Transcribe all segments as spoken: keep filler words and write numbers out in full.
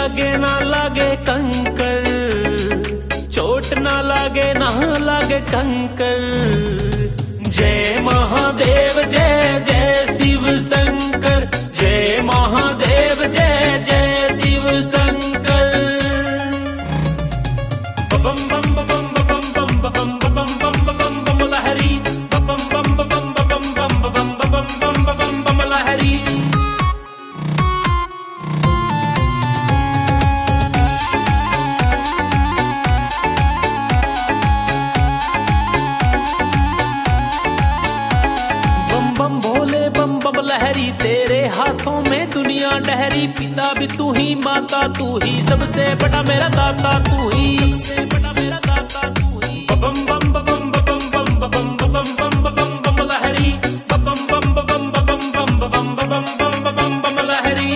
लागे ना लागे कंकर, चोट ना लागे ना लागे कंकर। जय महादेव जय जय शिव शंकर, जय महादेव जय जय शिव शंकर। बम बम बम बम बम बम बम बम बम बम लहरी, बम बम बम बम बम बम बम बम बम बम लहरी। बम भोले बम बम लहरी, तेरे हाथों में दुनिया डहरी। पिता भी तू ही, माता तू ही, सबसे बड़ा मेरा दाता तू ही, सबसे बड़ा मेरा दाता तू ही। बम बम बम बम बम बम बम बम बम बम लहरी, बम बम बम बम बम बम बम बम बम लहरी।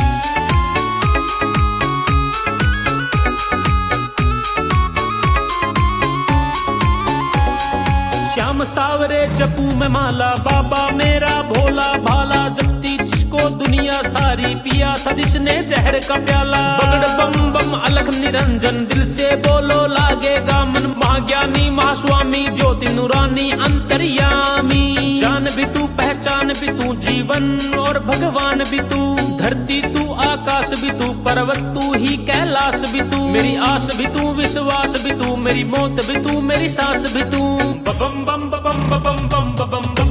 श्याम सावरे जपू में माला, बाबा मेरा भोला भाला। जपती जिसको दुनिया सारी, पिया था जिसने जहर का प्याला। बगड़ बम बम अलख निरंजन, दिल से बोलो लागेगा मन। महाज्ञानी महास्वामी ज्योति नूरानी अंतर्यामी। जान भी तू पहचान भी तू, जीवन और भगवान भी तू। धरती तू आकाश भी तू, पर्वत तू ही कैलाश भी तू। मेरी आस भी तू, विश्वास भी तू, मेरी मौत भी तू, मेरी सांस भी तू। बम बम बम बम बम बम बम।